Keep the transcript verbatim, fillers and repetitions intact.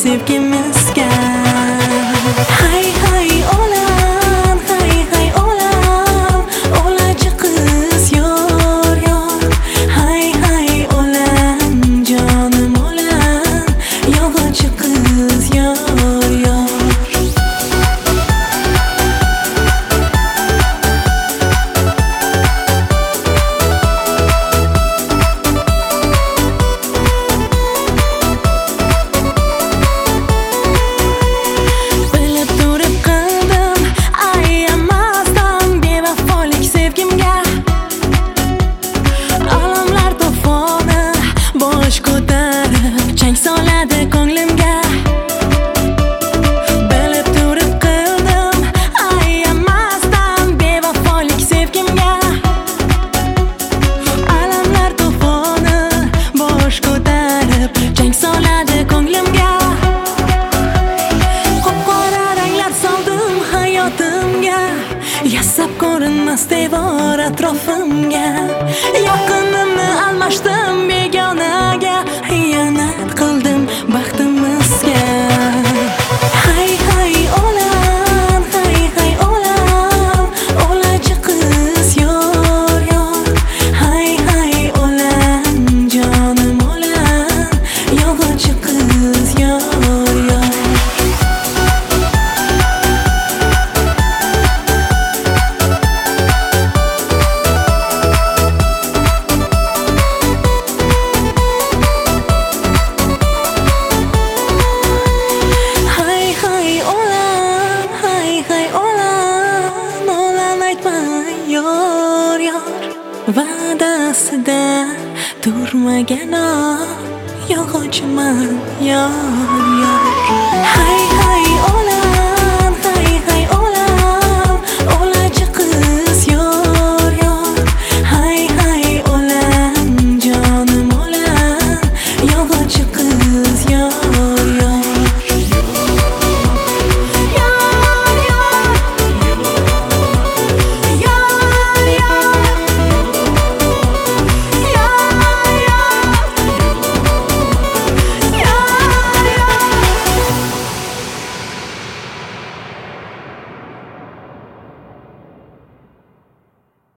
sevgimizga. Hay hay olam, hay hay olam, olachi qiz yor yor. Hay hay olam, jonim olam, yog'ochi qiz yor yor. Yasab ko'rinmas devor atrofimga, yaqinimni almashdim begonaga, xiyonat qildim baxtimizga. Hay hay olam, hay hay olam, olachi qiz yor yor. Hay hay olam, jonim olam, yog'ochi qiz yor yor. Va'dasida turmagan yog'ochiman yor yor.